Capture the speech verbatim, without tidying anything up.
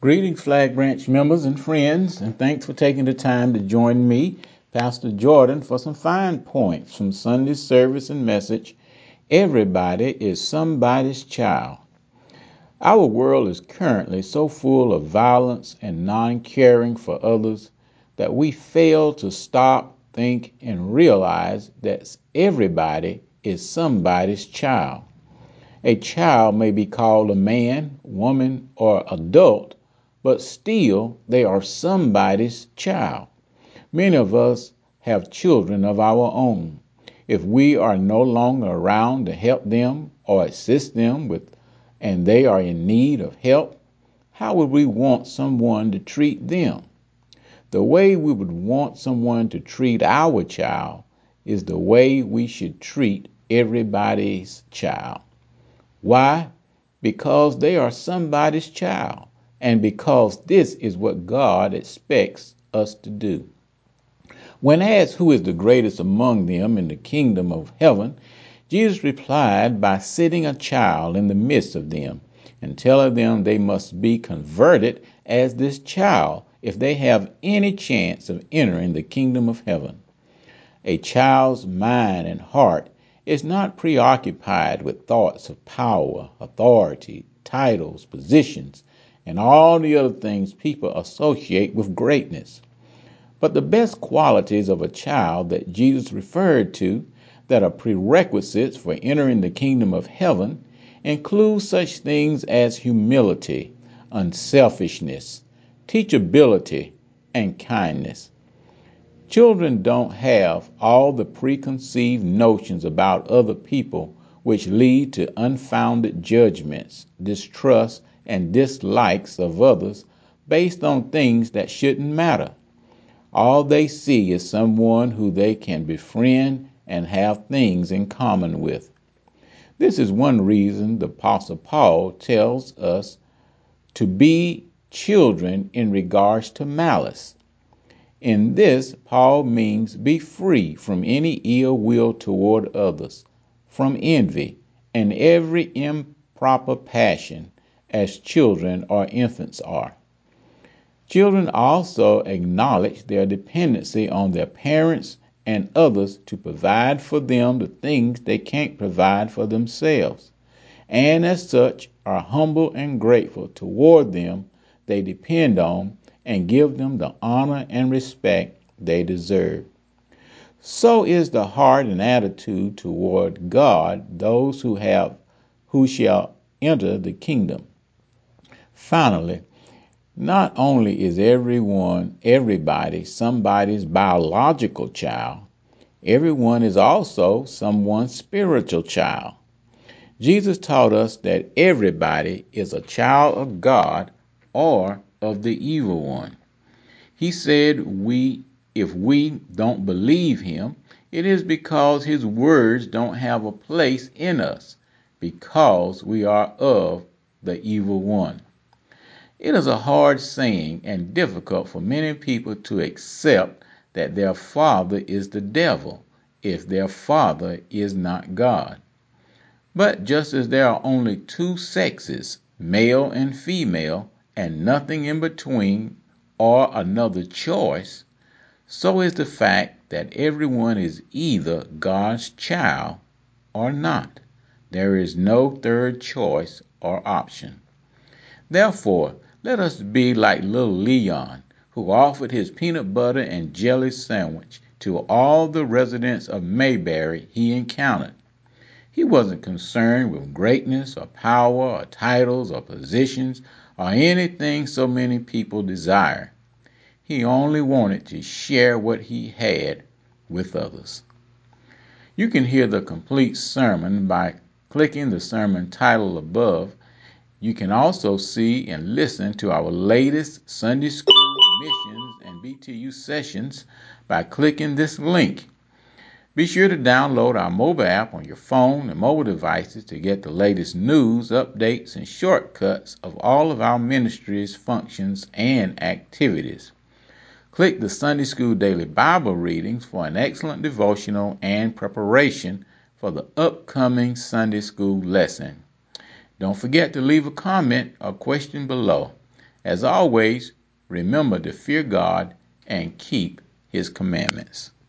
Greetings, Flag Branch members and friends, and thanks for taking the time to join me, Pastor Jordan, for some fine points from Sunday's service and message. Everybody is somebody's child. Our world is currently so full of violence and non-caring for others that we fail to stop, think, and realize that everybody is somebody's child. A child may be called a man, woman, or adult, but still they are somebody's child. Many of us have children of our own. If we are no longer around to help them or assist them with, and they are in need of help, how would we want someone to treat them? The way we would want someone to treat our child is the way we should treat everybody's child. Why? Because they are somebody's child, and because this is what God expects us to do. When asked who is the greatest among them in the kingdom of heaven, Jesus replied by setting a child in the midst of them and telling them they must be converted as this child if they have any chance of entering the kingdom of heaven. A child's mind and heart is not preoccupied with thoughts of power, authority, titles, positions, and all the other things people associate with greatness. But the best qualities of a child that Jesus referred to that are prerequisites for entering the kingdom of heaven include such things as humility, unselfishness, teachability, and kindness. Children don't have all the preconceived notions about other people which lead to unfounded judgments, distrust, and dislikes of others based on things that shouldn't matter. All they see is someone who they can befriend and have things in common with. This is one reason the Apostle Paul tells us to be children in regards to malice. In this, Paul means be free from any ill will toward others, from envy, and every improper passion, as children or infants are. Children also acknowledge their dependency on their parents and others to provide for them the things they can't provide for themselves, and as such are humble and grateful toward them they depend on and give them the honor and respect they deserve. So is the heart and attitude toward God, those who have who shall enter the kingdom. Finally, not only is everyone, everybody, somebody's biological child, everyone is also someone's spiritual child. Jesus taught us that everybody is a child of God or of the evil one. He said we if we don't believe him, it is because his words don't have a place in us, because we are of the evil one. It is a hard saying and difficult for many people to accept that their father is the devil if their father is not God. But just as there are only two sexes, male and female, and nothing in between or another choice, so is the fact that everyone is either God's child or not. There is no third choice or option. Therefore, let us be like little Leon, who offered his peanut butter and jelly sandwich to all the residents of Mayberry he encountered. He wasn't concerned with greatness or power or titles or positions or anything so many people desire. He only wanted to share what he had with others. You can hear the complete sermon by clicking the sermon title above. You can also see and listen to our latest Sunday School missions and B T U sessions by clicking this link. Be sure to download our mobile app on your phone and mobile devices to get the latest news, updates, and shortcuts of all of our ministries, functions, and activities. Click the Sunday School Daily Bible Readings for an excellent devotional and preparation for the upcoming Sunday School lesson. Don't forget to leave a comment or question below. As always, remember to fear God and keep his commandments.